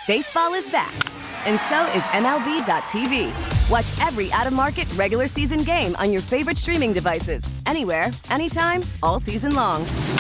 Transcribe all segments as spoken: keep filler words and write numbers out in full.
Baseball is back, and so is M L B dot T V. Watch every out-of-market regular season game on your favorite streaming devices, anywhere, anytime, all season long.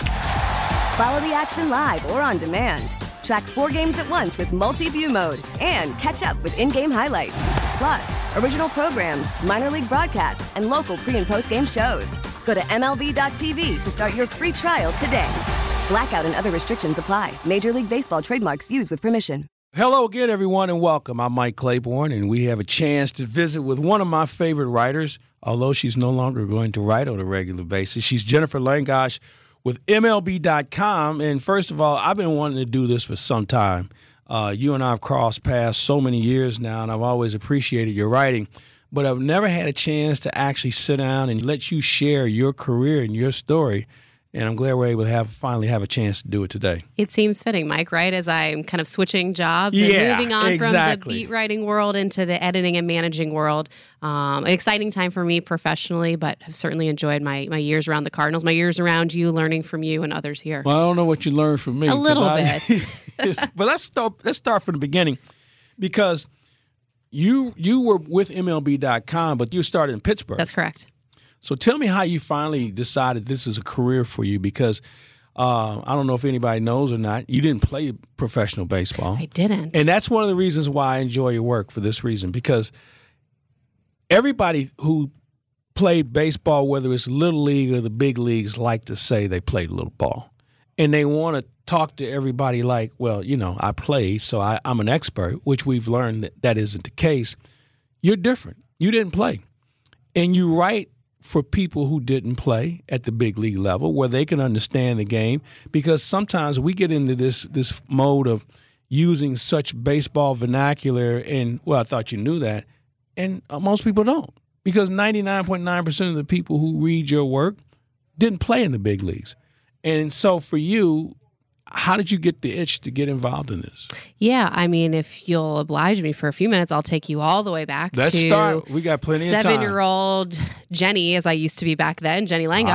Follow the action live or on demand. Track four games at once with multi-view mode and catch up with in-game highlights. Plus, original programs, minor league broadcasts, and local pre- and post-game shows. Go to M L B dot T V to start your free trial today. Blackout and other restrictions apply. Major League Baseball trademarks used with permission. Hello again, everyone, and welcome. I'm Mike Claiborne, and we have a chance to visit with one of my favorite writers, although she's no longer going to write on a regular basis. She's Jennifer Langosh with M L B dot com, and first of all, I've been wanting to do this for some time. Uh, you and I have crossed paths so many years now, and I've always appreciated your writing, but I've never had a chance to actually sit down and let you share your career and your story. And I'm glad we're able to have finally have a chance to do it today. It seems fitting, Mike, right? As I'm kind of switching jobs yeah, and moving on exactly. from the beat writing world into the editing and managing world. Um, an exciting time for me professionally, but I've certainly enjoyed my, my years around the Cardinals, my years around you, learning from you and others here. Well, I don't know what you learned from me. A little I, bit. But let's start, let's start from the beginning, because you you were with M L B dot com, but you started in Pittsburgh. That's correct. So tell me how you finally decided this is a career for you, because uh, I don't know if anybody knows or not, you didn't play professional baseball. I didn't. And that's one of the reasons why I enjoy your work, for this reason, because everybody who played baseball, whether it's little league or the big leagues, like to say they played a little ball. And they want to talk to everybody like, well, you know, I played, so I, I'm an expert, which we've learned that that isn't the case. You're different. You didn't play. And you write for people who didn't play at the big league level, where they can understand the game, because sometimes we get into this this mode of using such baseball vernacular and, well, I thought you knew that, and uh, most people don't, because ninety-nine point nine percent of the people who read your work didn't play in the big leagues. And so for you, how did you get the itch to get involved in this? Yeah, I mean, if you'll oblige me for a few minutes, I'll take you all the way back Let's to start. We got plenty of time. Seven-year-old Jenny, as I used to be back then, Jenny Langosh.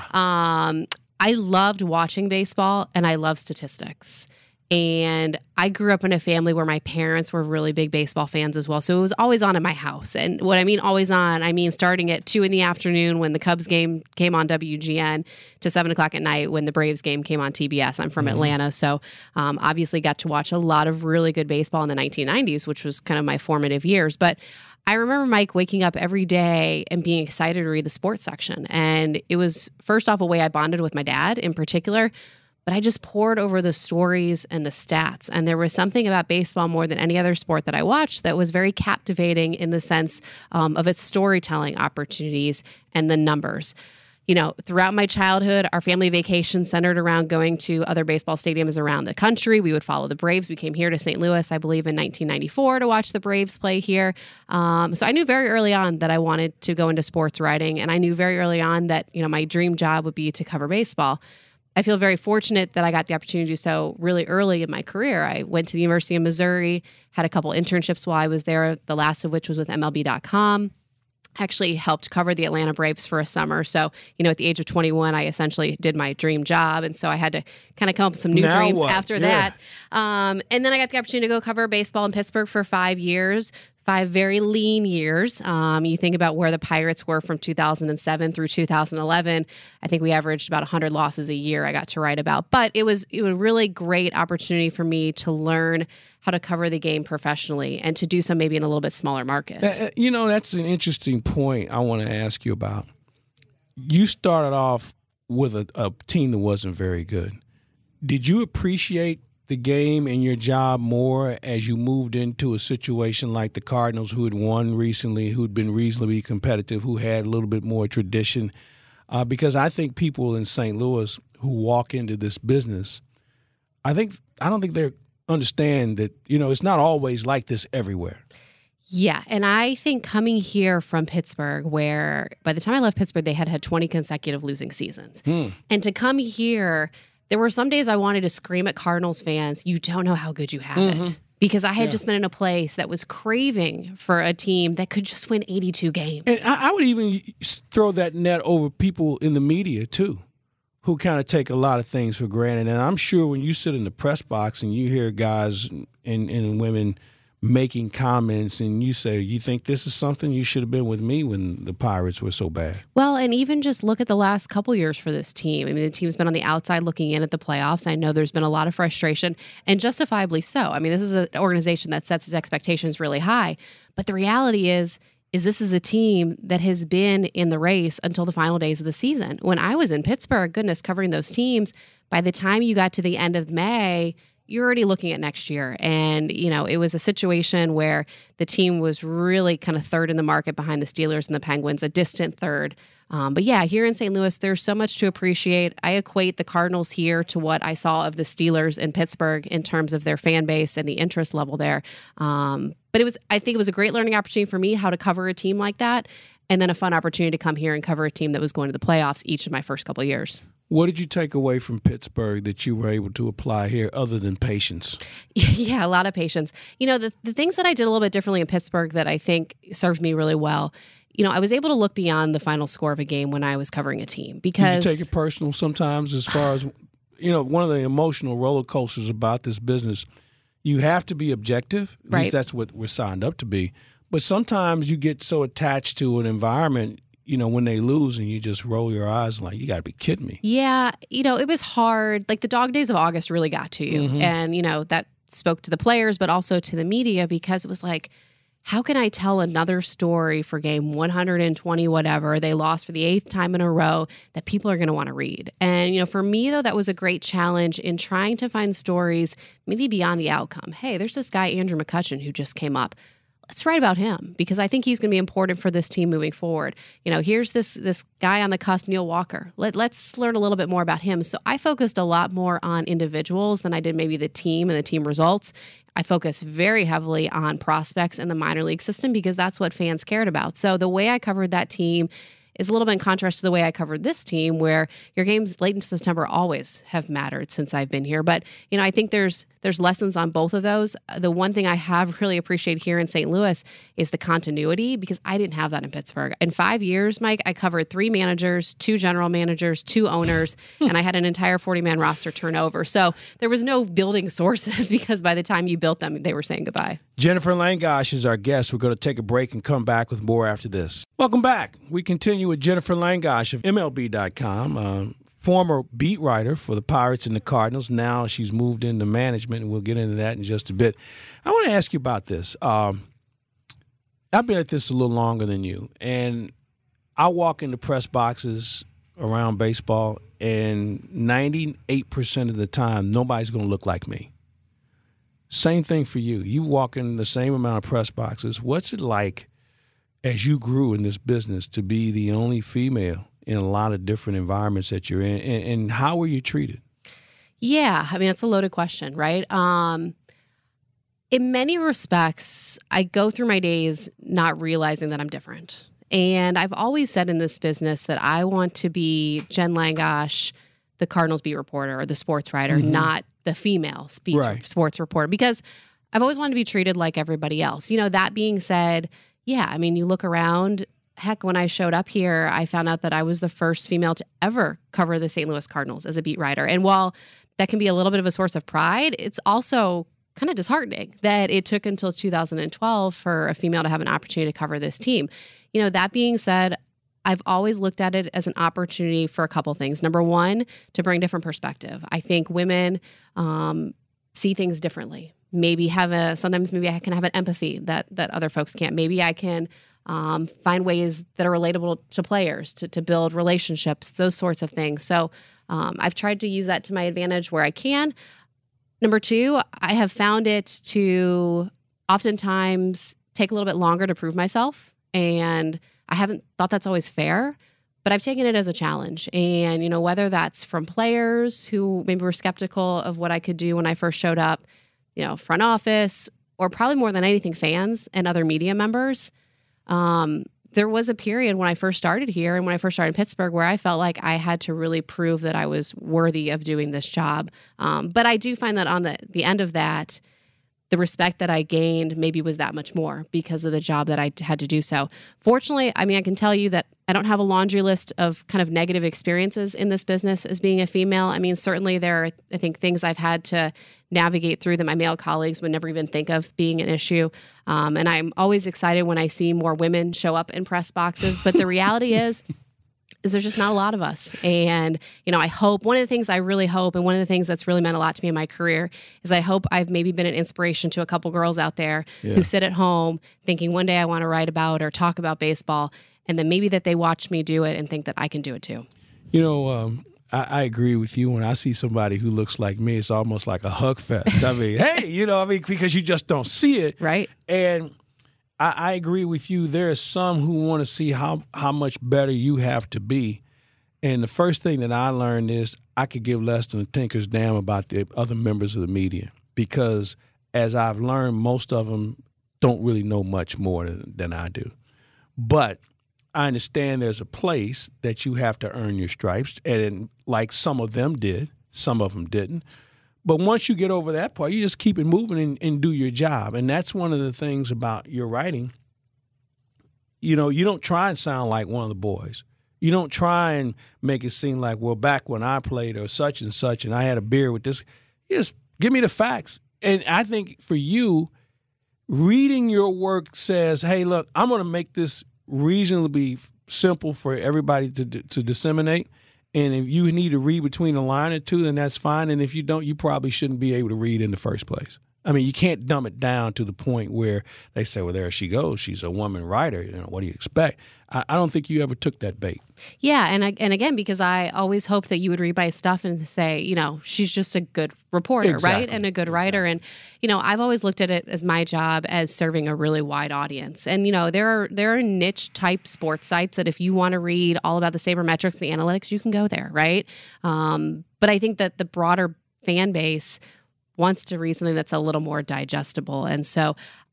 Ah. Um, I loved watching baseball, and I love statistics. And I grew up in a family where my parents were really big baseball fans as well. So it was always on in my house. And what I mean always on, I mean starting at two in the afternoon when the Cubs game came on W G N to seven o'clock at night when the Braves game came on T B S. I'm from mm-hmm. Atlanta. So um, obviously got to watch a lot of really good baseball in the nineteen nineties, which was kind of my formative years. But I remember, Mike, waking up every day and being excited to read the sports section. And it was, first off, a way I bonded with my dad in particular. But I just poured over the stories and the stats. And there was something about baseball more than any other sport that I watched that was very captivating in the sense um, of its storytelling opportunities and the numbers. You know, throughout my childhood, our family vacation centered around going to other baseball stadiums around the country. We would follow the Braves. We came here to Saint Louis, I believe, in nineteen ninety-four to watch the Braves play here. Um, so I knew very early on that I wanted to go into sports writing. And I knew very early on that, you know, my dream job would be to cover baseball. I feel very fortunate that I got the opportunity to do so really early in my career. I went to the University of Missouri, had a couple internships while I was there, the last of which was with M L B dot com. Actually helped cover the Atlanta Braves for a summer. So, you know, at the age of twenty-one, I essentially did my dream job. And so I had to kind of come up with some new now dreams what? after yeah. that. Um, and then I got the opportunity to go cover baseball in Pittsburgh for five years. Five very lean years. Um, you think about where the Pirates were from two thousand seven through two thousand eleven. I think we averaged about one hundred losses a year I got to write about. But it was, it was a really great opportunity for me to learn how to cover the game professionally and to do so maybe in a little bit smaller market. Uh, you know, that's an interesting point I want to ask you about. You started off with a, a team that wasn't very good. Did you appreciate the game and your job more as you moved into a situation like the Cardinals, who had won recently, who'd been reasonably competitive, who had a little bit more tradition? Uh, because I think people in Saint Louis who walk into this business, I think I don't think they understand that, you know, it's not always like this everywhere. Yeah, and I think coming here from Pittsburgh, where by the time I left Pittsburgh, they had had twenty consecutive losing seasons. Hmm. And to come here, there were some days I wanted to scream at Cardinals fans, you don't know how good you have mm-hmm. it. Because I had yeah. just been in a place that was craving for a team that could just win eighty-two games. And I, I would even throw that net over people in the media, too, who kind of take a lot of things for granted. And I'm sure when you sit in the press box and you hear guys and, and women making comments, and you say, you think this is something you should have been with me when the Pirates were so bad? Well, and even just look at the last couple years for this team. I mean, the team's been on the outside looking in at the playoffs. I know there's been a lot of frustration, and justifiably so. I mean, this is an organization that sets its expectations really high. But the reality is, is this is a team that has been in the race until the final days of the season. When I was in Pittsburgh, goodness, covering those teams, by the time you got to the end of May, you're already looking at next year. And, you know, it was a situation where the team was really kind of third in the market behind the Steelers and the Penguins, a distant third. Um, but yeah, here in Saint Louis, there's so much to appreciate. I equate the Cardinals here to what I saw of the Steelers in Pittsburgh in terms of their fan base and the interest level there. Um, but it was, I think it was a great learning opportunity for me how to cover a team like that. And then a fun opportunity to come here and cover a team that was going to the playoffs each of my first couple of years. What did you take away from Pittsburgh that you were able to apply here other than patience? Yeah, a lot of patience. You know, the, the things that I did a little bit differently in Pittsburgh that I think served me really well, you know, I was able to look beyond the final score of a game when I was covering a team. Because did you take it personal sometimes as far as, you know, one of the emotional roller coasters about this business, you have to be objective. At right. least that's what we're signed up to be. But sometimes you get so attached to an environment, you know, when they lose and you just roll your eyes like, you got to be kidding me. Yeah. You know, it was hard. Like the dog days of August really got to you. Mm-hmm. And, you know, that spoke to the players, but also to the media because it was like, how can I tell another story for game one hundred twenty, whatever, they lost for the eighth time in a row that people are going to want to read? And, you know, for me, though, that was a great challenge in trying to find stories maybe beyond the outcome. Hey, there's this guy, Andrew McCutchen, who just came up. Let's write about him because I think he's going to be important for this team moving forward. You know, here's this this guy on the cusp, Neil Walker. Let, let's learn a little bit more about him. So I focused a lot more on individuals than I did maybe the team and the team results. I focused very heavily on prospects in the minor league system because that's what fans cared about. So the way I covered that team is a little bit in contrast to the way I covered this team, where your games late in September always have mattered since I've been here. But, you know, I think there's there's lessons on both of those. The one thing I have really appreciated here in Saint Louis is the continuity, because I didn't have that in Pittsburgh. In five years, Mike, I covered three managers, two general managers, two owners, and I had an entire forty-man roster turnover. So there was no building sources because by the time you built them, they were saying goodbye. Jennifer Langosh is our guest. We're going to take a break and come back with more after this. Welcome back. We continue with Jennifer Langosh of M L B dot com, uh, former beat writer for the Pirates and the Cardinals. Now she's moved into management, and we'll get into that in just a bit. I want to ask you about this. Um, I've been at this a little longer than you, and I walk into press boxes around baseball, and ninety-eight percent of the time, nobody's going to look like me. Same thing for you. You walk in the same amount of press boxes. What's it like as you grew in this business to be the only female in a lot of different environments that you're in? And, and how were you treated? Yeah, I mean, that's a loaded question, right? Um, in many respects, I go through my days not realizing that I'm different. And I've always said in this business that I want to be Jen Langosh, the Cardinals beat reporter or the sports writer, mm-hmm. not the female speech, right. sports reporter, because I've always wanted to be treated like everybody else. You know, that being said, yeah, I mean, you look around, heck, when I showed up here, I found out that I was the first female to ever cover the Saint Louis Cardinals as a beat writer. And while that can be a little bit of a source of pride, it's also kind of disheartening that it took until two thousand twelve for a female to have an opportunity to cover this team. You know, that being said, I've always looked at it as an opportunity for a couple things. Number one, to bring different perspective. I think women um, see things differently. Maybe have a, sometimes maybe I can have an empathy that that other folks can't. Maybe I can um, find ways that are relatable to players, to, to build relationships, those sorts of things. So um, I've tried to use that to my advantage where I can. Number two, I have found it to oftentimes take a little bit longer to prove myself. And I haven't thought that's always fair, but I've taken it as a challenge. And, you know, whether that's from players who maybe were skeptical of what I could do when I first showed up, you know, front office, or probably more than anything, fans and other media members. Um, there was a period when I first started here and when I first started in Pittsburgh where I felt like I had to really prove that I was worthy of doing this job. Um, but I do find that on the, the end of that, the respect that I gained maybe was that much more because of the job that I had to do so. Fortunately, I mean, I can tell you that I don't have a laundry list of kind of negative experiences in this business as being a female. I mean, certainly there are, I think, things I've had to navigate through that my male colleagues would never even think of being an issue. Um, and I'm always excited when I see more women show up in press boxes. But the reality is, is there's just not a lot of us. And, you know, I hope, one of the things I really hope, and one of the things that's really meant a lot to me in my career, is I hope I've maybe been an inspiration to a couple girls out there yeah. who sit at home thinking one day I want to write about or talk about baseball, and then maybe that they watch me do it and think that I can do it too. You know, um, I, I agree with you. When I see somebody who looks like me, it's almost like a hug fest. I mean, hey, you know, I mean, because you just don't see it. Right. And I, I agree with you. There are some who want to see how, how much better you have to be. And the first thing that I learned is I could give less than a tinker's damn about the other members of the media, because as I've learned, most of them don't really know much more than, than I do. But I understand there's a place that you have to earn your stripes, and like some of them did, some of them didn't. But once you get over that part, you just keep it moving and, and do your job. And that's one of the things about your writing. You know, you don't try and sound like one of the boys. You don't try and make it seem like, well, back when I played or such and such and I had a beer with this. You just give me the facts. And I think for you, reading your work says, hey, look, I'm going to make this reasonably simple for everybody to to disseminate. And if you need to read between a line or two, then that's fine. And if you don't, you probably shouldn't be able to read in the first place. I mean, you can't dumb it down to the point where they say, well, there she goes. She's a woman writer. You know, what do you expect? I, I don't think you ever took that bait. Yeah. And I, and again, because I always hoped that you would read my stuff and say, you know, she's just a good reporter, exactly. right? And a good writer. Exactly. And, you know, I've always looked at it as my job as serving a really wide audience. And, you know, there are there are niche type sports sites that if you want to read all about the sabermetrics, the analytics, you can go there, right? Um, but I think that the broader fan base wants to read something that's a little more digestible. And so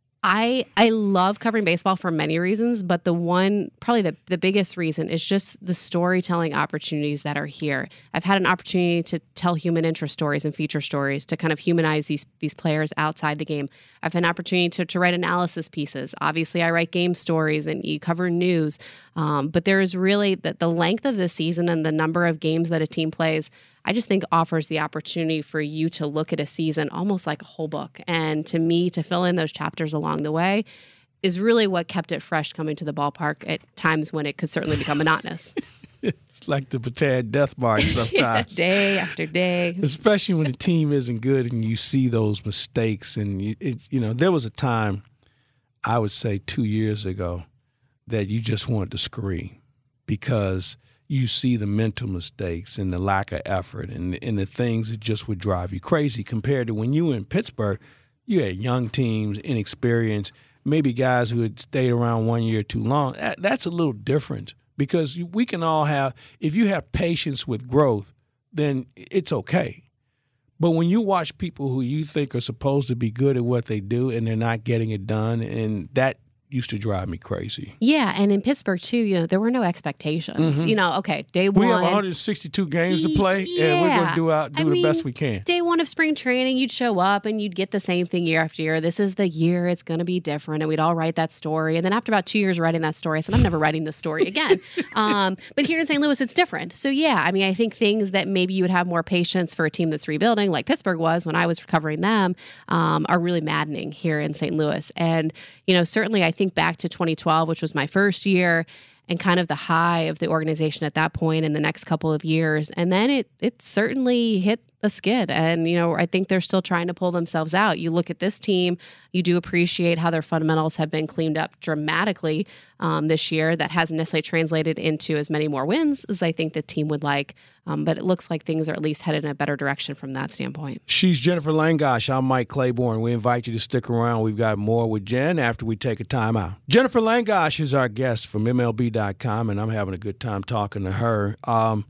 I I love covering baseball for many reasons, but the one, probably the, the biggest reason is just the storytelling opportunities that are here. I've had an opportunity to tell human interest stories and feature stories to kind of humanize these these players outside the game. I've had an opportunity to, to write analysis pieces. Obviously, I write game stories and you cover news. Um, but there is really the, the length of the season and the number of games that a team plays, I just think offers the opportunity for you to look at a season almost like a whole book. And to me, to fill in those chapters along the way is really what kept it fresh coming to the ballpark at times when it could certainly become monotonous. It's like the Bataan death march sometimes. Yeah, day after day. Especially when the team isn't good and you see those mistakes. And, you, it, you know, there was a time, I would say two years ago, that you just wanted to scream because you see the mental mistakes and the lack of effort and, and the things that just would drive you crazy compared to when you were in Pittsburgh. You had young teams, inexperienced, maybe guys who had stayed around one year too long. That, that's a little different because we can all have – if you have patience with growth, then it's okay. But when you watch people who you think are supposed to be good at what they do and they're not getting it done, and that – used to drive me crazy. Yeah, and in Pittsburgh too, you know, there were no expectations. Mm-hmm. You know, okay, day one. We have one hundred sixty-two games to play, yeah. and we're going to do out do I the mean, best we can. Day one of spring training, you'd show up and you'd get the same thing year after year. This is the year it's going to be different, and we'd all write that story. And then after about two years writing that story, I said, I'm never writing this story again. um, but here in Saint Louis, it's different. So yeah, I mean, I think things that maybe you would have more patience for a team that's rebuilding, like Pittsburgh was when I was covering them, um, are really maddening here in Saint Louis. And you know, certainly, I think back to twenty twelve, which was my first year, and kind of the high of the organization at that point in the next couple of years. And then it it certainly hit a skid. And, you know, I think they're still trying to pull themselves out. You look at this team, you do appreciate how their fundamentals have been cleaned up dramatically um, this year. That hasn't necessarily translated into as many more wins as I think the team would like. Um, but it looks like things are at least headed in a better direction from that standpoint. She's Jennifer Langosh. I'm Mike Claiborne. We invite you to stick around. We've got more with Jen after we take a time out. Jennifer Langosh is our guest from M L B dot com, and I'm having a good time talking to her. Um,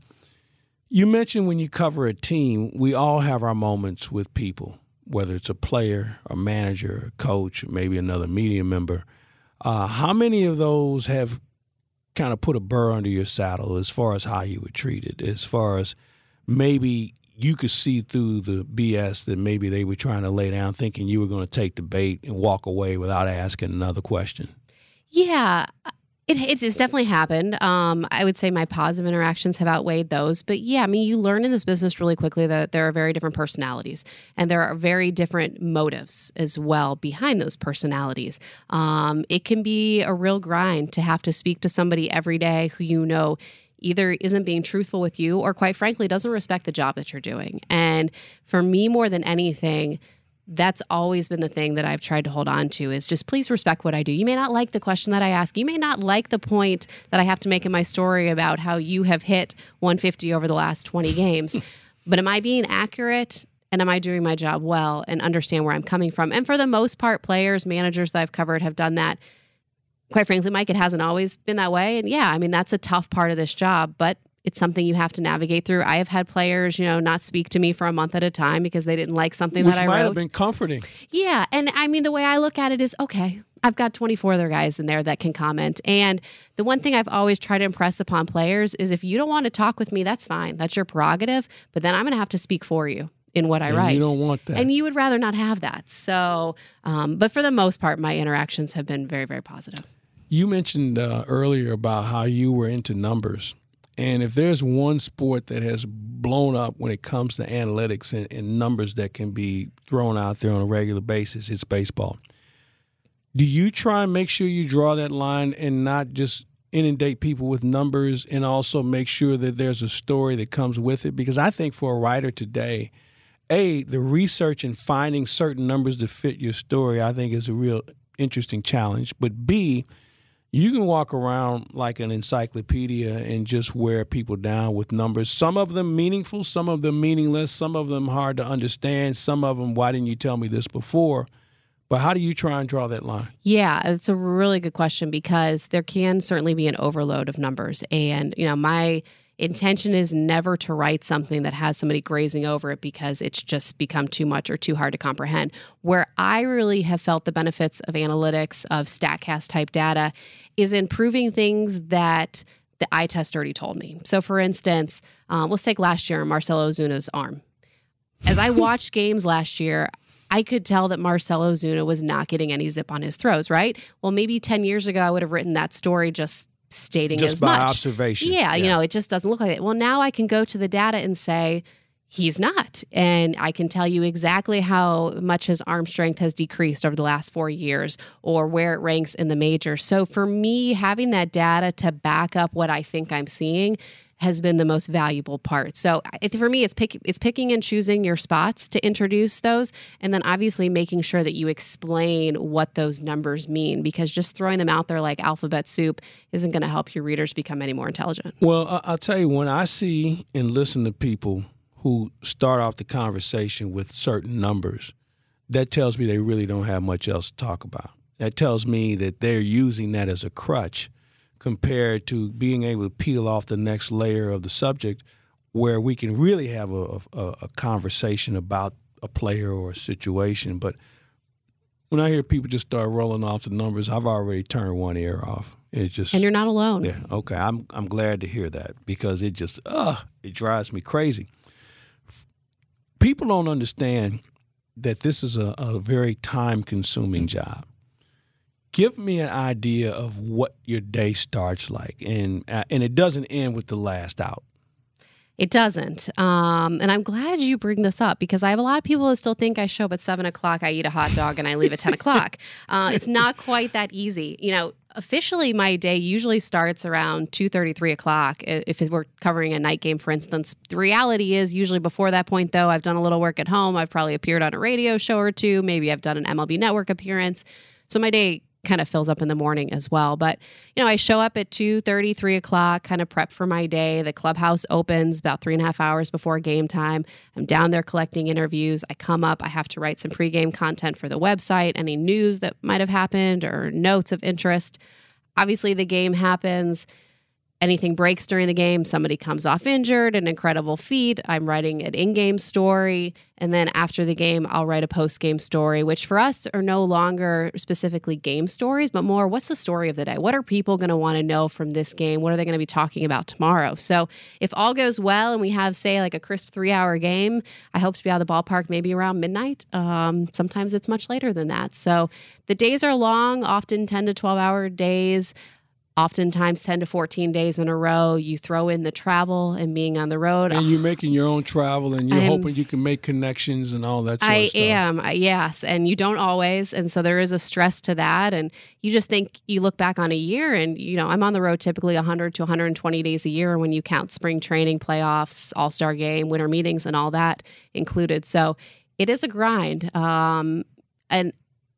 you mentioned when you cover a team, we all have our moments with people, whether it's a player, a manager, a coach, maybe another media member. Uh, how many of those have kind of put a burr under your saddle as far as how you were treated, as far as maybe you could see through the B S that maybe they were trying to lay down, thinking you were going to take the bait and walk away without asking another question? Yeah, it, it it's definitely happened. Um, I would say my positive interactions have outweighed those. But yeah, I mean, you learn in this business really quickly that there are very different personalities and there are very different motives as well behind those personalities. Um, it can be a real grind to have to speak to somebody every day who you know either isn't being truthful with you or, quite frankly, doesn't respect the job that you're doing. And for me, more than anything, that's always been the thing that I've tried to hold on to is just please respect what I do. You may not like the question that I ask. You may not like the point that I have to make in my story about how you have hit one fifty over the last twenty games. But am I being accurate and am I doing my job well and understand where I'm coming from? And for the most part, players, managers that I've covered have done that. Quite frankly, Mike, it hasn't always been that way. And yeah, I mean, that's a tough part of this job, but it's something you have to navigate through. I have had players, you know, not speak to me for a month at a time because they didn't like something Which that I wrote. Which might have been comforting. Yeah. And I mean, the way I look at it is, okay, I've got twenty-four other guys in there that can comment. And the one thing I've always tried to impress upon players is if you don't want to talk with me, that's fine. That's your prerogative. But then I'm going to have to speak for you in what I and write. You don't want that. And you would rather not have that. So, um, but for the most part, my interactions have been very, very positive. You mentioned uh, earlier about how you were into numbers. And if there's one sport that has blown up when it comes to analytics and, and numbers that can be thrown out there on a regular basis, it's baseball. Do you try and make sure you draw that line and not just inundate people with numbers and also make sure that there's a story that comes with it? Because I think for a writer today, A, the research and finding certain numbers to fit your story, I think is a real interesting challenge. But B, you can walk around like an encyclopedia and just wear people down with numbers. Some of them meaningful, some of them meaningless, some of them hard to understand, some of them, why didn't you tell me this before? But how do you try and draw that line? Yeah, it's a really good question because there can certainly be an overload of numbers. And, you know, my intention is never to write something that has somebody grazing over it because it's just become too much or too hard to comprehend. Where I really have felt the benefits of analytics, of StatCast type data, is improving things that the eye test already told me. So for instance, um, let's take last year, Marcell Ozuna's arm. As I watched games last year, I could tell that Marcell Ozuna was not getting any zip on his throws, right? Well, maybe ten years ago, I would have written that story just stating just as by much. observation. Yeah, yeah, you know, it just doesn't look like it. Well, now I can go to the data and say, he's not. And I can tell you exactly how much his arm strength has decreased over the last four years or where it ranks in the majors. So for me, having that data to back up what I think I'm seeing has been the most valuable part. So it, for me, it's pick, it's picking and choosing your spots to introduce those, and then obviously making sure that you explain what those numbers mean, because just throwing them out there like alphabet soup isn't going to help your readers become any more intelligent. Well, I'll tell you, when I see and listen to people who start off the conversation with certain numbers, that tells me they really don't have much else to talk about. That tells me that they're using that as a crutch compared to being able to peel off the next layer of the subject where we can really have a, a, a conversation about a player or a situation. But when I hear people just start rolling off the numbers, I've already turned one ear off. It's just, and you're not alone. Yeah, okay. I'm I'm glad to hear that because it just, uh, it drives me crazy. People don't understand that this is a, a very time-consuming job. Give me an idea of what your day starts like, and uh, and it doesn't end with the last out. It doesn't. Um, and I'm glad you bring this up because I have a lot of people that still think I show up at seven o'clock, I eat a hot dog, and I leave at ten o'clock. Uh, it's not quite that easy. You know, officially my day usually starts around two thirty, three o'clock if we're covering a night game, for instance. The reality is usually before that point, though, I've done a little work at home. I've probably appeared on a radio show or two. Maybe I've done an M L B Network appearance. So my day kind of fills up in the morning as well. But, you know, I show up at two thirty, three o'clock, kind of prep for my day. The clubhouse opens about three and a half hours before game time. I'm down there collecting interviews. I come up, I have to write some pregame content for the website, any news that might have happened or notes of interest. Obviously, the game happens. anything breaks during the game, somebody comes off injured, an incredible feat, I'm writing an in-game story. And then after the game, I'll write a post-game story, which for us are no longer specifically game stories, but more what's the story of the day? What are people going to want to know from this game? What are they going to be talking about tomorrow? So if all goes well and we have, say, like a crisp three-hour game, I hope to be out of the ballpark maybe around midnight. Um, sometimes it's much later than that. So the days are long, often ten to twelve-hour days. Oftentimes ten to fourteen days in a row. You throw in the travel and being on the road. And you're making your own travel and you're I'm, hoping you can make connections and all that sort I of stuff. I am, yes. And you don't always. And so there is a stress to that. And you just think, you look back on a year and, you know, I'm on the road typically one hundred to one hundred twenty days a year when you count spring training, playoffs, all-star game, winter meetings, and all that included. So it is a grind. Um, and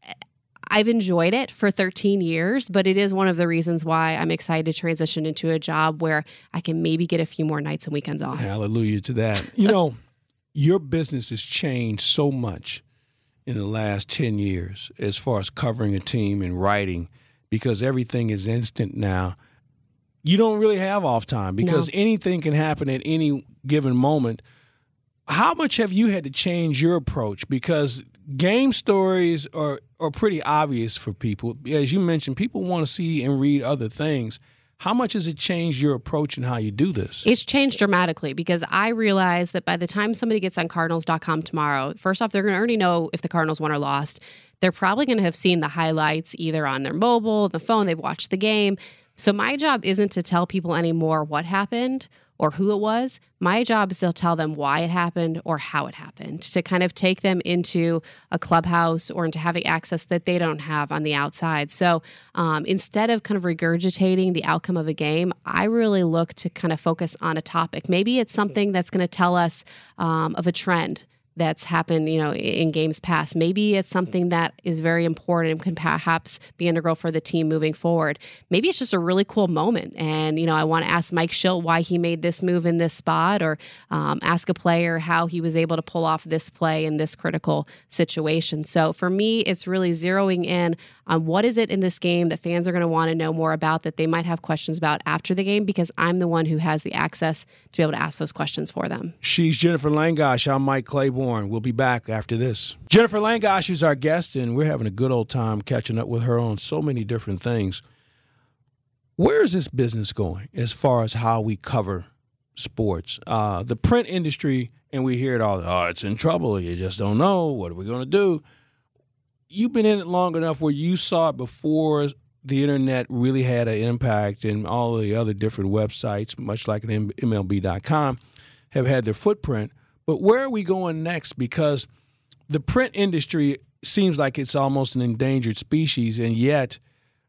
I've enjoyed it for thirteen years, but it is one of the reasons why I'm excited to transition into a job where I can maybe get a few more nights and weekends off. Hallelujah to that. You know, your business has changed so much in the last ten years as far as covering a team and writing because everything is instant now. You don't really have off time because no. anything can happen at any given moment. How much have you had to change your approach? Because game stories are, are pretty obvious for people. As you mentioned, people want to see and read other things. How much has it changed your approach and how you do this? It's changed dramatically because I realize that by the time somebody gets on Cardinals dot com tomorrow, first off, they're going to already know if the Cardinals won or lost. They're probably going to have seen the highlights either on their mobile, the phone, they've watched the game. So my job isn't to tell people anymore what happened or who it was. My job is to tell them why it happened or how it happened, to kind of take them into a clubhouse or into having access that they don't have on the outside. So um, instead of kind of regurgitating the outcome of a game, I really look to kind of focus on a topic. Maybe it's something that's going to tell us um, of a trend that's happened, you know, in games past. Maybe it's something that is very important and can perhaps be integral for the team moving forward. Maybe it's just a really cool moment. And, you know, I want to ask Mike Shildt why he made this move in this spot or um, ask a player how he was able to pull off this play in this critical situation. So for me, it's really zeroing in on what is it in this game that fans are going to want to know more about that they might have questions about after the game because I'm the one who has the access to be able to ask those questions for them. She's Jennifer Langosh. I'm Mike Claiborne. We'll be back after this. Jennifer Langosh is our guest, and we're having a good old time catching up with her on so many different things. Where is this business going as far as how we cover sports? Uh, the print industry, and we hear it all, oh, it's in trouble. You just don't know. What are we going to do? You've been in it long enough where you saw it before the internet really had an impact, and all the other different websites, much like an M L B dot com, have had their footprint. But where are we going next? Because the print industry seems like it's almost an endangered species, and yet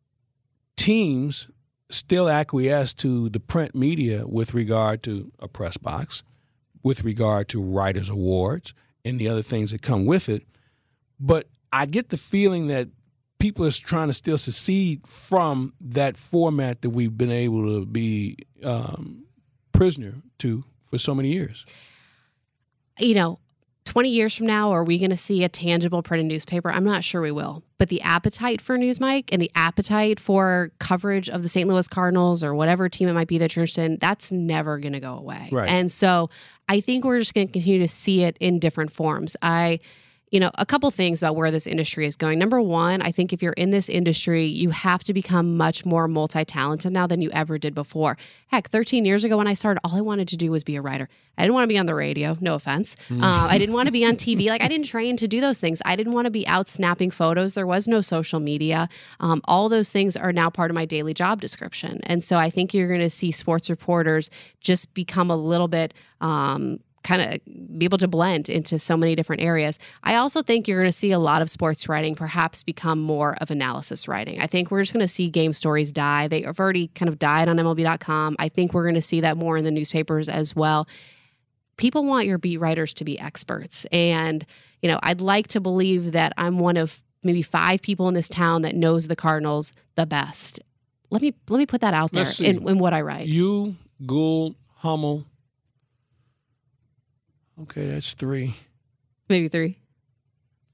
teams still acquiesce to the print media with regard to a press box, with regard to writers' awards, and the other things that come with it. But I get the feeling that people are trying to still secede from that format that we've been able to be um, prisoner to for so many years. You know, twenty years from now, are we going to see a tangible printed newspaper? I'm not sure we will. But the appetite for news, Mike, and the appetite for coverage of the Saint Louis Cardinals or whatever team it might be that you're interested in, that's never going to go away. Right. And so I think we're just going to continue to see it in different forms. I... You know, a couple things about where this industry is going. Number one, I think if you're in this industry, you have to become much more multi-talented now than you ever did before. Heck, thirteen years ago when I started, all I wanted to do was be a writer. I didn't want to be on the radio, no offense. Mm. Uh, I didn't want to be on T V. Like, I didn't train to do those things. I didn't want to be out snapping photos. There was no social media. Um, all those things are now part of my daily job description. And so I think you're going to see sports reporters just become a little bit um, kind of be able to blend into so many different areas. I also think you're going to see a lot of sports writing perhaps become more of analysis writing. I think we're just going to see game stories die. They have already kind of died on M L B dot com. I think we're going to see that more in the newspapers as well. People want your beat writers to be experts. And, you know, I'd like to believe that I'm one of maybe five people in this town that knows the Cardinals the best. Let me let me put that out there in, in what I write. You, Gould, Hummel. Okay, that's three. Maybe three.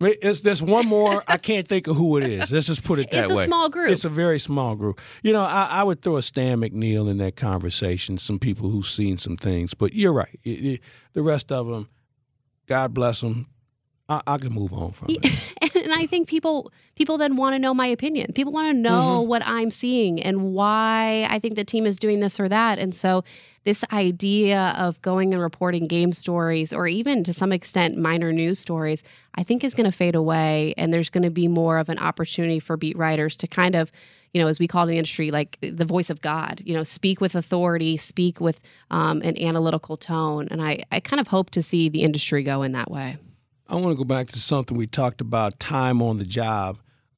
It's, there's one more. I can't think of who it is. Let's just put it that it's way. It's a small group. It's a very small group. You know, I, I would throw a Stan McNeil in that conversation, some people who've seen some things. But you're right. It, it, the rest of them, God bless them. I, I can move on from it. And I think people people then want to know my opinion. People want to know mm-hmm. what I'm seeing and why I think the team is doing this or that. And so this idea of going and reporting game stories or even to some extent minor news stories, I think is going to fade away. And there's going to be more of an opportunity for beat writers to kind of, you know, as we call it in the industry, like the voice of God, you know, speak with authority, speak with um, an analytical tone. And I, I kind of hope to see the industry go in that way. I want to go back to something we talked about, time on the job.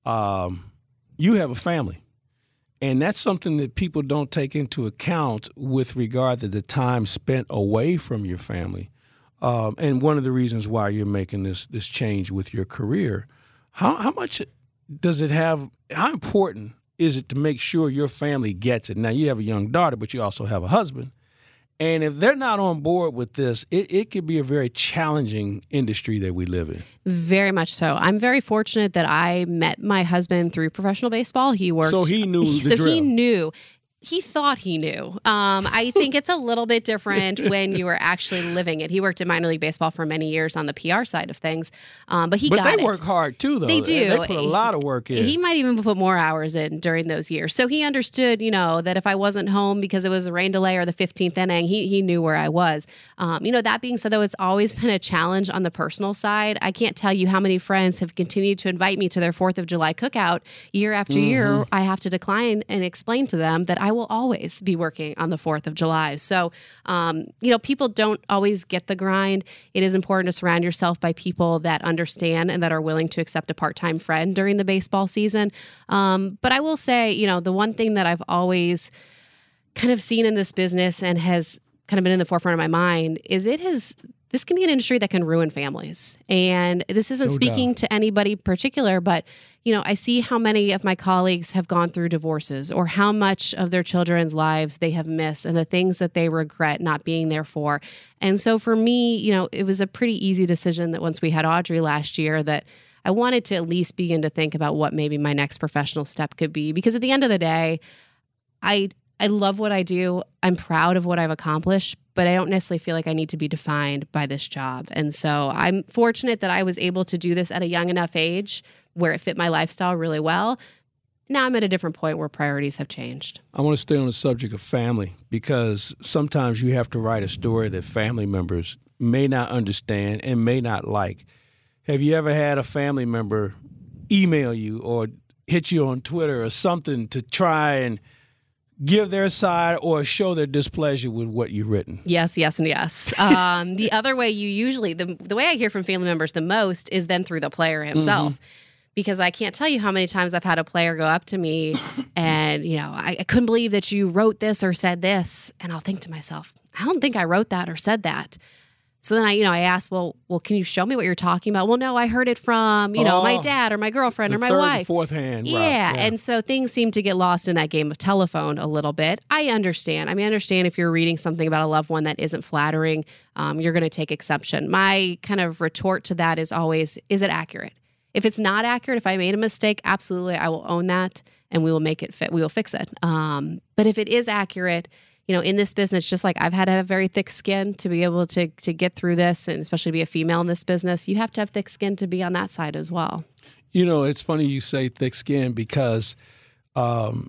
Um, you have a family, and that's something that people don't take into account with regard to the time spent away from your family. Um, and one of the reasons why you're making this this change with your career. How how much does it have, how important is it to make sure your family gets it? Now, you have a young daughter, but you also have a husband. And if they're not on board with this, it, it could be a very challenging industry that we live in. Very much so. I'm very fortunate that I met my husband through professional baseball. He worked. So he knew the So drill. he knew. He thought he knew. Um, I think it's a little bit different when you are actually living it. He worked in minor league baseball for many years on the P R side of things, um, but he but got it. But they work hard too, though. They do. They put a lot of work in. He might even put more hours in during those years. So he understood, you know, that if I wasn't home because it was a rain delay or the fifteenth inning, he he knew where I was. Um, you know, that being said, though, it's always been a challenge on the personal side. I can't tell you how many friends have continued to invite me to their fourth of July cookout year after mm-hmm. year. I have to decline and explain to them that I will always be working on the fourth of July. So, um, you know, people don't always get the grind. It is important to surround yourself by people that understand and that are willing to accept a part-time friend during the baseball season. Um, but I will say, you know, the one thing that I've always kind of seen in this business and has kind of been in the forefront of my mind is it has this can be an industry that can ruin families. And this isn't No speaking doubt. to anybody particular, but, you know, I see how many of my colleagues have gone through divorces or how much of their children's lives they have missed and the things that they regret not being there for. And so for me, you know, it was a pretty easy decision that once we had Audrey last year that I wanted to at least begin to think about what maybe my next professional step could be. Because at the end of the day, I I love what I do. I'm proud of what I've accomplished, but I don't necessarily feel like I need to be defined by this job. And so I'm fortunate that I was able to do this at a young enough age where it fit my lifestyle really well. Now I'm at a different point where priorities have changed. I want to stay on the subject of family because sometimes you have to write a story that family members may not understand and may not like. Have you ever had a family member email you or hit you on Twitter or something to try and give their side or show their displeasure with what you've written? Yes, yes, and yes. Um, the other way you usually, the, the way I hear from family members the most is then through the player himself. Mm-hmm. Because I can't tell you how many times I've had a player go up to me and, you know, I, I couldn't believe that you wrote this or said this. And I'll think to myself, I don't think I wrote that or said that. So then I, you know, I asked, well, well, can you show me what you're talking about? Well, no, I heard it from, you know, oh, my dad or my girlfriend or my third wife. And fourth hand. Yeah. Right. yeah. And so things seem to get lost in that game of telephone a little bit. I understand. I mean, I understand if you're reading something about a loved one that isn't flattering, um, you're going to take exception. My kind of retort to that is always, is it accurate? If it's not accurate, if I made a mistake, absolutely, I will own that and we will make it fit. We will fix it. Um, but if it is accurate, you know, in this business, just like I've had to have very thick skin to be able to to get through this, and especially to be a female in this business, you have to have thick skin to be on that side as well. You know, it's funny you say thick skin because um,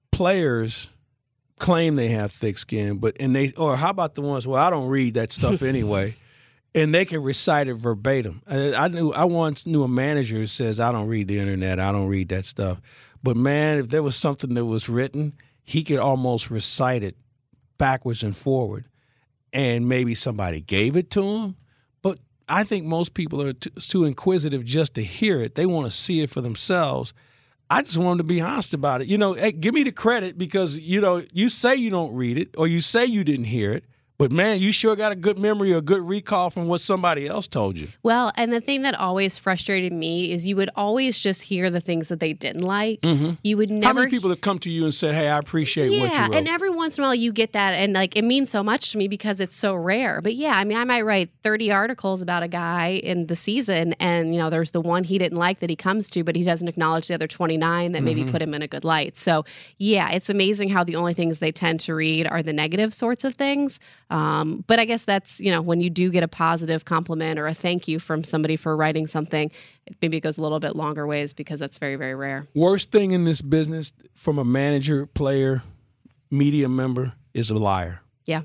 players claim they have thick skin, but and they or how about the ones? Well, I don't read that stuff anyway, and they can recite it verbatim. I, I knew I once knew a manager who says I don't read the internet, I don't read that stuff. But man, if there was something that was written, he could almost recite it backwards and forward, and maybe somebody gave it to him. But I think most people are too, too inquisitive just to hear it. They want to see it for themselves. I just want them to be honest about it. You know, hey, give me the credit because, you know, you say you don't read it or you say you didn't hear it, But, man, you sure got a good memory or a good recall from what somebody else told you. Well, and the thing that always frustrated me is you would always just hear the things that they didn't like. Mm-hmm. You would never. How many people have come to you and said, hey, I appreciate yeah, what you wrote? And every once in a while you get that, and like it means so much to me because it's so rare. But yeah, I mean, I might write thirty articles about a guy in the season, and you know, there's the one he didn't like that he comes to, but he doesn't acknowledge the other twenty-nine that maybe mm-hmm. put him in a good light. So yeah, it's amazing how the only things they tend to read are the negative sorts of things. Um, but I guess that's, you know, when you do get a positive compliment or a thank you from somebody for writing something, maybe it goes a little bit longer ways because that's very, very rare. Worst thing in this business from a manager, player, media member is a liar. Yeah.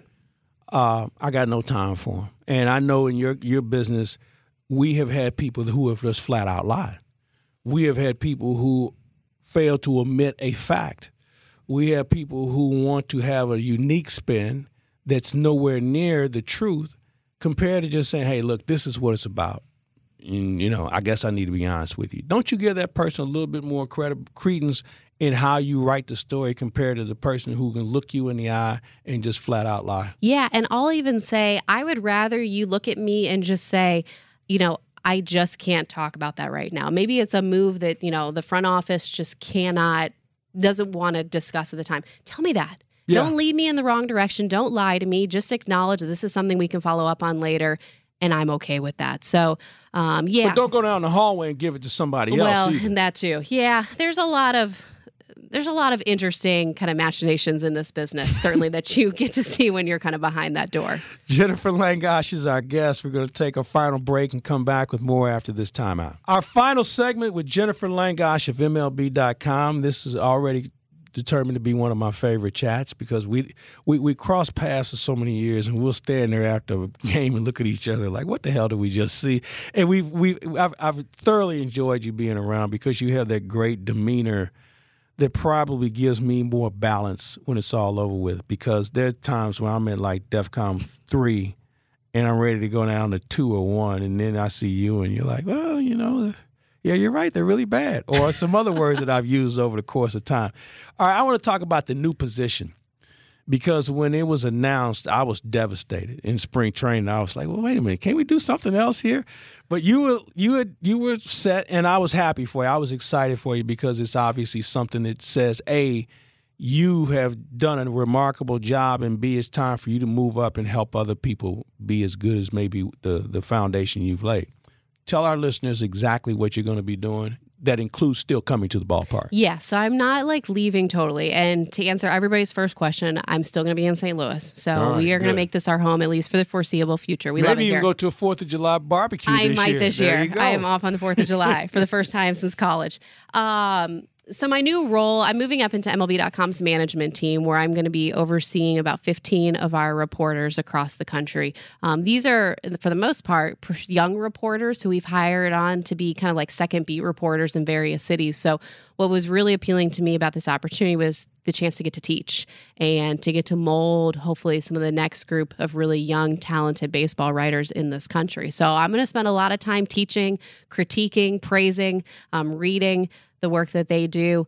Uh, I got no time for them. And I know in your, your business, we have had people who have just flat out lied. We have had people who fail to omit a fact. We have people who want to have a unique spin that's nowhere near the truth compared to just saying, hey, look, this is what it's about. And, you know, I guess I need to be honest with you. Don't you give that person a little bit more credit, credence in how you write the story compared to the person who can look you in the eye and just flat out lie? Yeah, and I'll even say I would rather you look at me and just say, you know, I just can't talk about that right now. Maybe it's a move that, you know, the front office just cannot, doesn't want to discuss at the time. Tell me that. Yeah. Don't lead me in the wrong direction. Don't lie to me. Just acknowledge that this is something we can follow up on later, and I'm okay with that. So, um, yeah. But don't go down the hallway and give it to somebody else. Well, either. And that too. Yeah, there's a lot of there's a lot of interesting kind of machinations in this business, certainly that you get to see when you're kind of behind that door. Jennifer Langosh is our guest. We're going to take a final break and come back with more after this timeout. Our final segment with Jennifer Langosh of M L B dot com. This is already determined to be one of my favorite chats because we we we cross paths for so many years, and we'll stand there after a game and look at each other like, what the hell did we just see? And we we I've, I've thoroughly enjoyed you being around because you have that great demeanor that probably gives me more balance when it's all over with, because there are times when I'm at like DEFCON three and I'm ready to go down to two or one, and then I see you and you're like, well, you know, yeah, you're right, they're really bad. Or some other words that I've used over the course of time. All right, I want to talk about the new position, because when it was announced, I was devastated in spring training. I was like, well, wait a minute, can't we do something else here? But you were you had, you were set, and I was happy for you. I was excited for you because it's obviously something that says, A, you have done a remarkable job, and B, it's time for you to move up and help other people be as good as maybe the, the foundation you've laid. Tell our listeners exactly what you're going to be doing. That includes still coming to the ballpark. Yeah, so I'm not like leaving totally. And to answer everybody's first question, I'm still going to be in Saint Louis. So right, we are going to make this our home, at least for the foreseeable future. We Maybe love it you here. can go to a fourth of July barbecue I this might year. this There year. you go. I am off on the fourth of July for the first time since college. Um, so my new role, I'm moving up into M L B dot com's management team, where I'm going to be overseeing about fifteen of our reporters across the country. Um, these are, for the most part, young reporters who we've hired on to be kind of like second beat reporters in various cities. So what was really appealing to me about this opportunity was the chance to get to teach and to get to mold, hopefully, some of the next group of really young, talented baseball writers in this country. So I'm going to spend a lot of time teaching, critiquing, praising, um, reading the work that they do.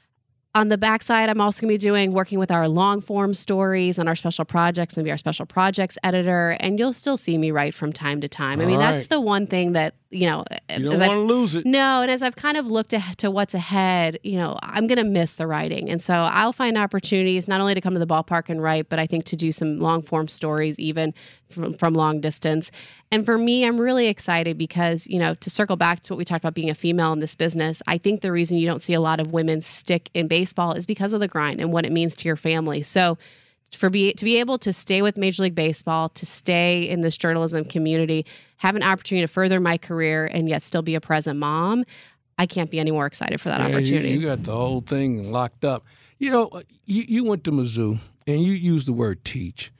On the backside, I'm also going to be doing working with our long form stories and our special projects, maybe our special projects editor, and you'll still see me write from time to time. I All mean, right. that's the one thing that, you know, you don't want to lose it. No, and as I've kind of looked at, to what's ahead, you know, I'm going to miss the writing. And so I'll find opportunities not only to come to the ballpark and write, but I think to do some long form stories, even from, from long distance. And for me, I'm really excited because, you know, to circle back to what we talked about being a female in this business, I think the reason you don't see a lot of women stick in baseball is because of the grind and what it means to your family. So for be to be able to stay with Major League Baseball, to stay in this journalism community, have an opportunity to further my career and yet still be a present mom, I can't be any more excited for that yeah, opportunity. You, you got the whole thing locked up. You know, you, you went to Mizzou and you used the word teach.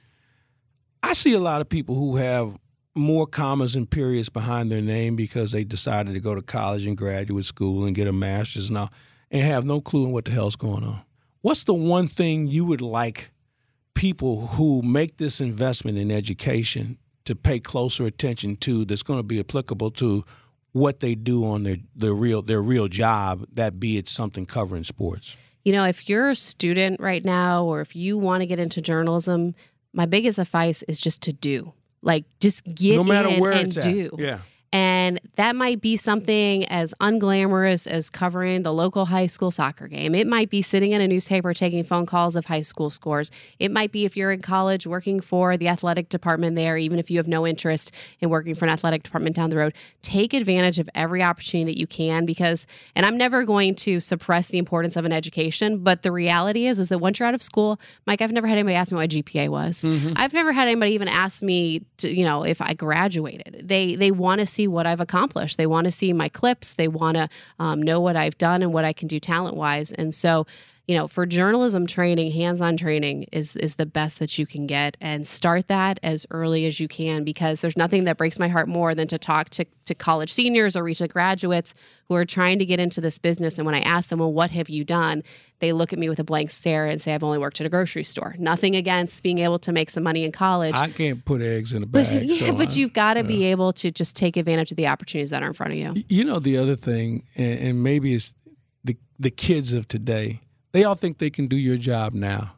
I see a lot of people who have more commas and periods behind their name because they decided to go to college and graduate school and get a master's and all, and have no clue in what the hell's going on. What's the one thing you would like people who make this investment in education to pay closer attention to that's going to be applicable to what they do on their, their real their real job, that be it something covering sports? You know, if you're a student right now or if you want to get into journalism, my biggest advice is just to do. Like, just get no matter in where and it's at. do. Yeah. And that might be something as unglamorous as covering the local high school soccer game. It might be sitting in a newspaper taking phone calls of high school scores. It might be if you're in college working for the athletic department there, even if you have no interest in working for an athletic department down the road. Take advantage of every opportunity that you can because, and I'm never going to suppress the importance of an education, but the reality is, is that once you're out of school, Mike, I've never had anybody ask me what my G P A was. Mm-hmm. I've never had anybody even ask me, to, you know, if I graduated. They, they want to see what I've accomplished. They want to see my clips. They want to um, know what I've done and what I can do talent-wise. And so, you know, for journalism training, hands-on training is is the best that you can get. And start that as early as you can because there's nothing that breaks my heart more than to talk to, to college seniors or recent graduates who are trying to get into this business. And when I ask them, well, what have you done? They look at me with a blank stare and say, I've only worked at a grocery store. Nothing against being able to make some money in college. I can't put eggs in a bag. But, yeah, so but I, you've got to yeah. be able to just take advantage of the opportunities that are in front of you. You know, the other thing, and, and maybe it's the the kids of today, they all think they can do your job now.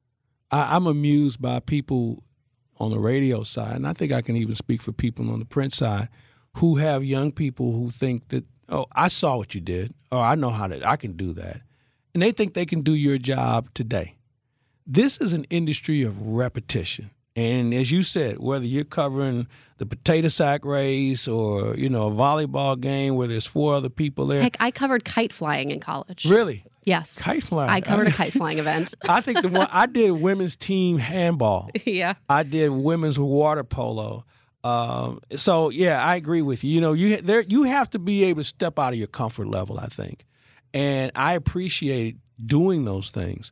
I, I'm amused by people on the radio side, and I think I can even speak for people on the print side, who have young people who think that, oh, I saw what you did, or I know how to, I can do that. And they think they can do your job today. This is an industry of repetition. And as you said, whether you're covering the potato sack race or, you know, a volleyball game where there's four other people there. Heck, I covered kite flying in college. Really? Yes. Kite flying. I covered a kite flying event. I think the one I did women's team handball. Yeah. I did women's water polo. Um, so yeah, I agree with you. You know, you there you have to be able to step out of your comfort level, I think. And I appreciate doing those things.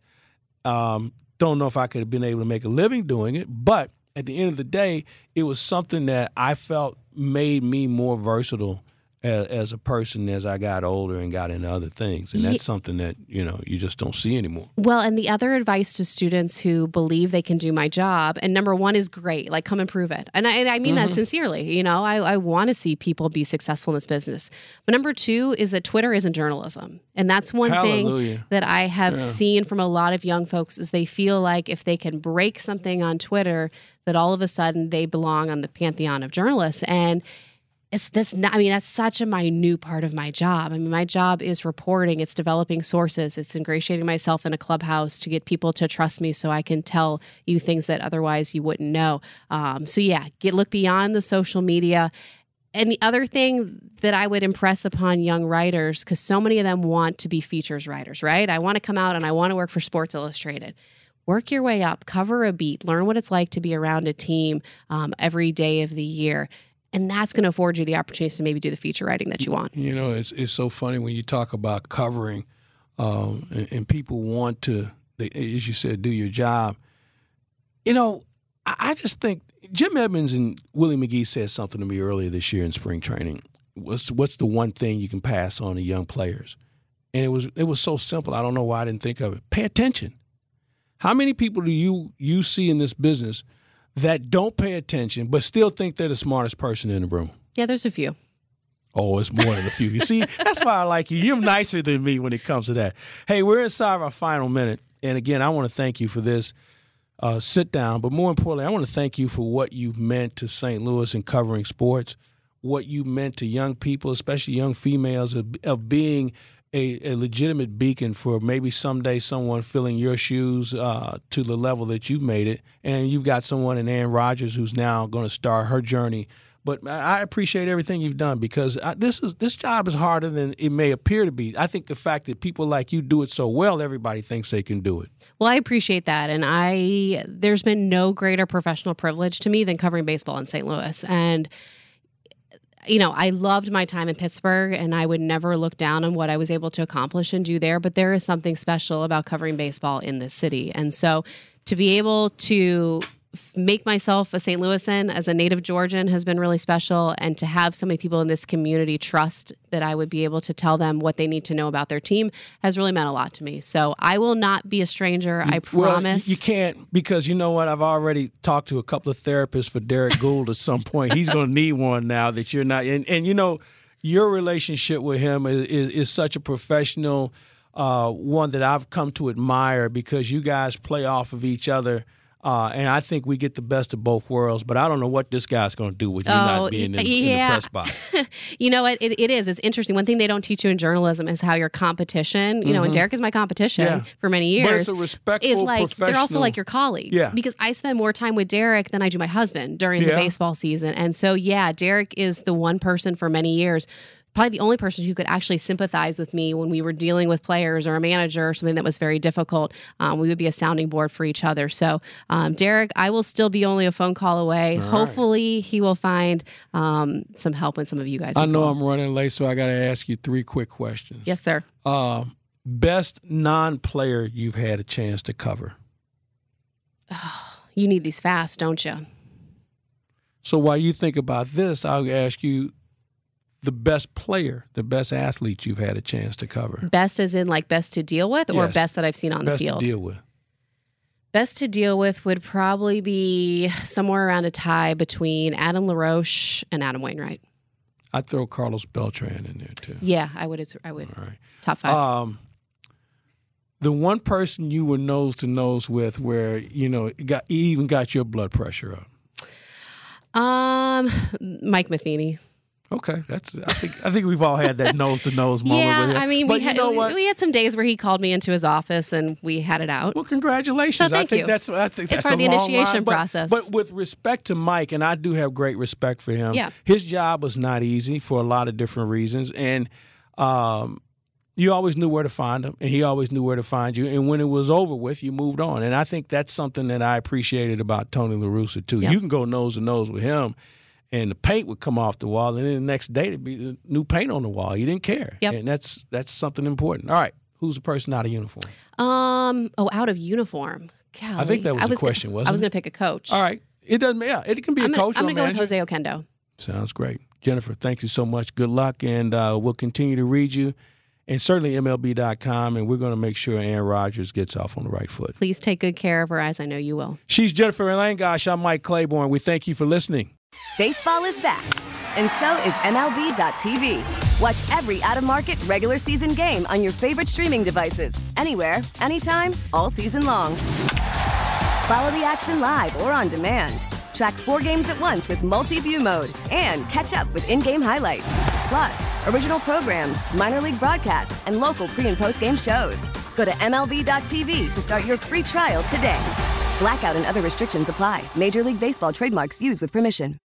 Um, don't know if I could have been able to make a living doing it, but at the end of the day, it was something that I felt made me more versatile as, as a person as I got older and got into other things. And that's yeah. something that, you know, you just don't see anymore. Well, and the other advice to students who believe they can do my job, and number one is great, like come and prove it. And I, and I mean mm-hmm. that sincerely. You know, I, I want to see people be successful in this business. But number two is that Twitter isn't journalism. And that's one Hallelujah. thing that I have yeah. seen from a lot of young folks is they feel like if they can break something on Twitter, that all of a sudden they belong on the pantheon of journalists. And It's this. I mean, that's such a minute part of my job. I mean, my job is reporting. It's developing sources. It's ingratiating myself in a clubhouse to get people to trust me, so I can tell you things that otherwise you wouldn't know. Um, so yeah, get look beyond the social media. And the other thing that I would impress upon young writers, because so many of them want to be features writers, right? I want to come out and I want to work for Sports Illustrated. Work your way up, cover a beat, learn what it's like to be around a team um, every day of the year. And that's going to afford you the opportunities to maybe do the feature writing that you want. You know, it's it's so funny when you talk about covering um, and, and people want to, they, as you said, do your job. You know, I, I just think Jim Edmonds and Willie McGee said something to me earlier this year in spring training. What's, what's the one thing you can pass on to young players? And it was it was so simple. I don't know why I didn't think of it. Pay attention. How many people do you you see in this business that don't pay attention but still think they're the smartest person in the room? Yeah, there's a few. Oh, it's more than a few. You see, that's why I like you. You're nicer than me when it comes to that. Hey, we're inside our final minute. And again, I want to thank you for this uh, sit down. But more importantly, I want to thank you for what you've meant to Saint Louis in covering sports, what you meant to young people, especially young females, of, of being A, a legitimate beacon for maybe someday someone filling your shoes uh, to the level that you've made it. And you've got someone in Ann Rogers who's now going to start her journey. But I appreciate everything you've done because I, this is this job is harder than it may appear to be. I think the fact that people like you do it so well, everybody thinks they can do it. Well, I appreciate that. And I there's been no greater professional privilege to me than covering baseball in Saint Louis. And you know, I loved my time in Pittsburgh, and I would never look down on what I was able to accomplish and do there. But there is something special about covering baseball in this city. And so to be able to make myself a Saint Louisan as a native Georgian has been really special. And to have so many people in this community trust that I would be able to tell them what they need to know about their team has really meant a lot to me. So I will not be a stranger. I promise. Well, you can't, because you know what? I've already talked to a couple of therapists for Derek Gould at some point. He's going to need one now that you're not. And, and you know, your relationship with him is, is, is such a professional uh, one that I've come to admire because you guys play off of each other. Uh, and I think we get the best of both worlds, but I don't know what this guy's going to do with you Oh, not being in, yeah. in the press box. You know what? It, it is. It's interesting. One thing they don't teach you in journalism is how your competition, you know, and Derek is my competition Yeah. for many years. But it's a respectful, is like professional. they're also like your colleagues. Yeah. Because I spend more time with Derek than I do my husband during Yeah. the baseball season. And so yeah, Derek is the one person for many years, probably the only person who could actually sympathize with me when we were dealing with players or a manager or something that was very difficult. Um, we would be a sounding board for each other. So, um, Derek, I will still be only a phone call away. All Hopefully, he will find um, some help in some of you guys. I as know well. I'm running late, so I got to ask you three quick questions. Yes, sir. Uh, best non-player you've had a chance to cover? You need these fast, don't you? So while you think about this, I'll ask you the best player, the best athlete you've had a chance to cover. Best as in like best to deal with, or Yes. best that I've seen on Best the field? to deal with. Best to deal with would probably be somewhere around a tie between Adam LaRoche and Adam Wainwright. I'd throw Carlos Beltran in there too. Yeah, I would. I would. All right. Top five. Um, the one person you were nose to nose with, where you know it got it even got your blood pressure up. Um, Mike Matheny. Okay, that's. I think I think we've all had that nose to nose moment Yeah, with him. I mean, but we you had know we, what? we had some days where he called me into his office and we had it out. Well, congratulations. So I thank think you. that's I think It's that's part a of the long initiation line. But- process. But with respect to Mike, and I do have great respect for him. Yeah. His job was not easy for a lot of different reasons, and um, you always knew where to find him, and he always knew where to find you. And when it was over with, you moved on. And I think that's something that I appreciated about Tony La Russa too. Yeah. You can go nose to nose with him, and the paint would come off the wall, and then the next day there'd be new paint on the wall. You didn't care. Yep. And that's that's something important. All right. Who's the person out of uniform? Um. Oh, out of uniform. Golly. I think that was I the question, gonna, wasn't I was it? going to pick a coach. All right. It doesn't matter. Yeah, it can be a I'm coach gonna, or I'm a going to go with manager. Jose Oquendo. Sounds great. Jennifer, thank you so much. Good luck, and uh, we'll continue to read you, and certainly M L B dot com, and we're going to make sure Aaron Rodgers gets off on the right foot. Please take good care of her, as I know you will. She's Jennifer Langosh. I'm Mike Claiborne. We thank you for listening. Baseball is back, and so is M L B dot T V. Watch every out-of-market regular season game on your favorite streaming devices, anywhere, anytime, all season long. Follow the action live or on demand. Track four games at once with multi-view mode and catch up with in-game highlights. Plus, original programs, minor league broadcasts, and local pre- and post-game shows. Go to M L B dot T V to start your free trial today. Blackout and other restrictions apply. Major League Baseball trademarks used with permission.